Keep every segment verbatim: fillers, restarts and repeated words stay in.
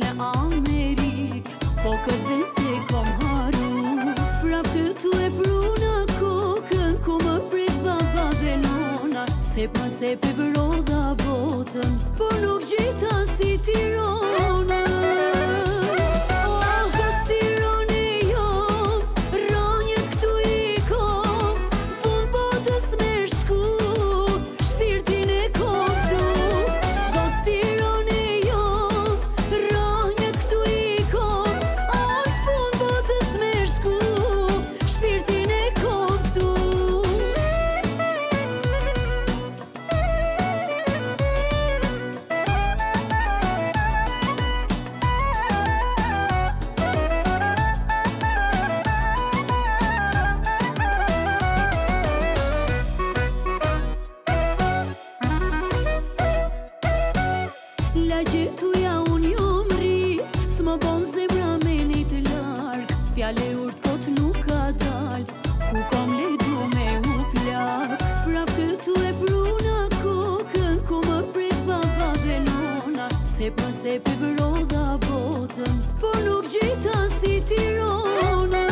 Amerik, po këtë vese kom haru. Prap këtu e pruna kokën, ku më prit baba dhe nona. Cep më cep e brodha botën, por nuk gjeta si Tirana. Lagjetuja unë jom rrit, s'më bon zemra me një të larg. Fjale urt kot nuk ka dal, ku kom ledu me u plak. Prap këtu e pruna kokën, ku më prit baba dhe nona. Cep më cep e brodha botën, por nuk gjeta si Tirana.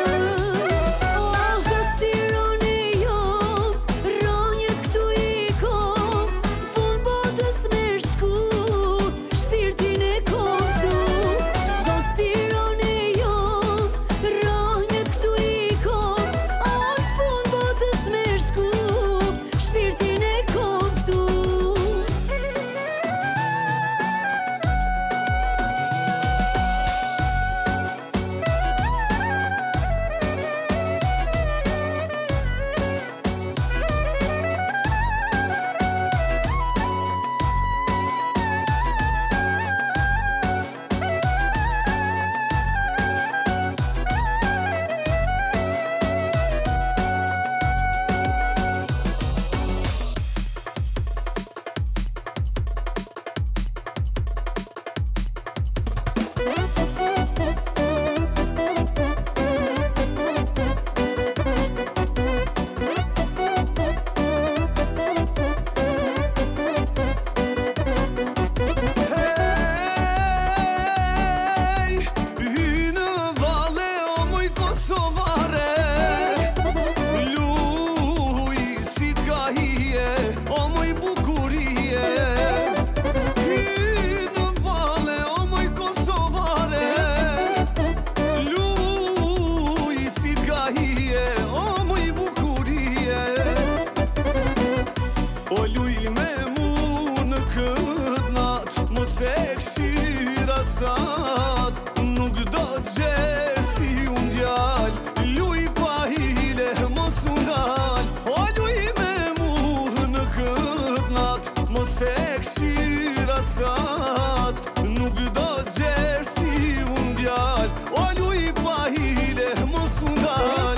Nuk do gjerë si unë djall, luj pa hile mos undal. O luj me mu në këtë nat, mos e këshira sat. Nuk do gjerë si unë djall, o luj pa hile mos undal.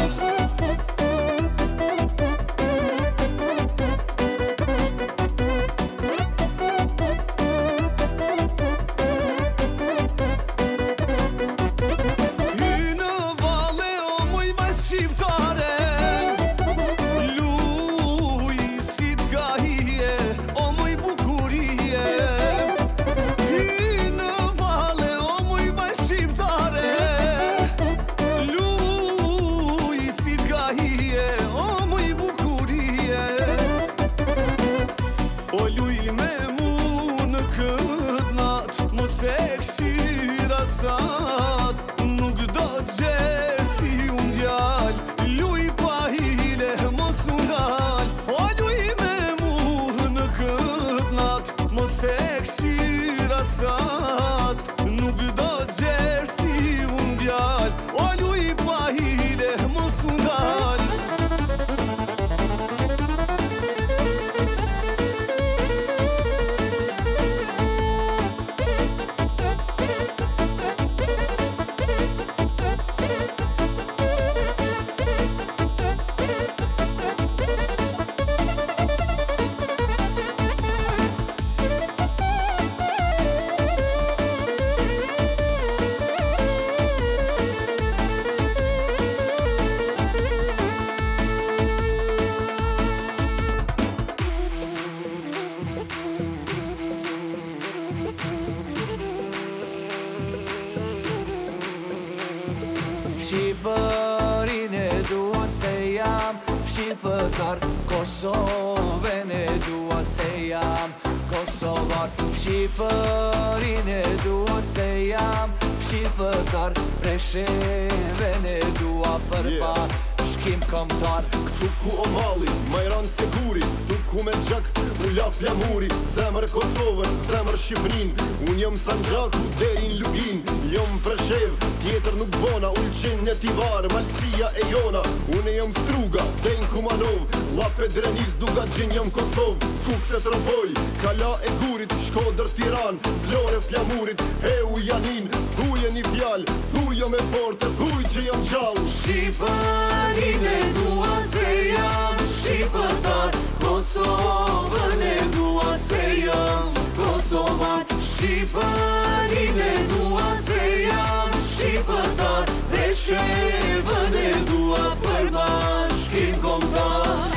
Shqipërin e dua se jam shqiptar, Kosovën e dua se jam kosovar. Shqipërin e dua se jam shqiptar, Preshevën e dua për pa shkim këmbëtar. Këtu ku o malli, majran se guri, këtu ku me gjak, u la flamuri. Zemër Kosovën, zemër Shqipnin, unë jëm Sanxhaku derin Lugin. Jëm Preshev, tjetër nuk bona, Ulqin e Tivar, Malësia e jona. Unë jëm Struga, Dejn Kumanov, Lape Drenis, Duga Gjin jëm Kosov. Kukse Troboj, Kala e Gurit, Shkodër Tiran, Vlore Flamurit, Heu Janin. Thuje një fjal, thuje me forte, thuj që jam gjall. Shqipërin e dua se jam shqiptar, Kosovën e dua se jam kosovar. Shqipërin e dua se jam shqiptar, Preshevën e dua për bashkim kombëtar.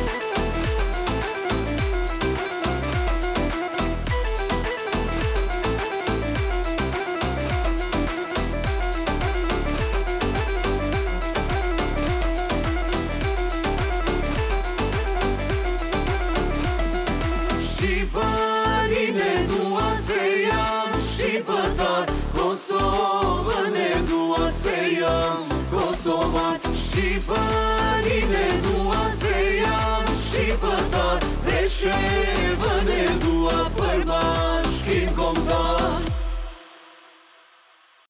Shqipërin e dua se jam shqiptar, Kosovën e dua se jam kosovar. Shqipërin e dua se jam shqiptar, Preshevën e dua për bashkim kombëtar.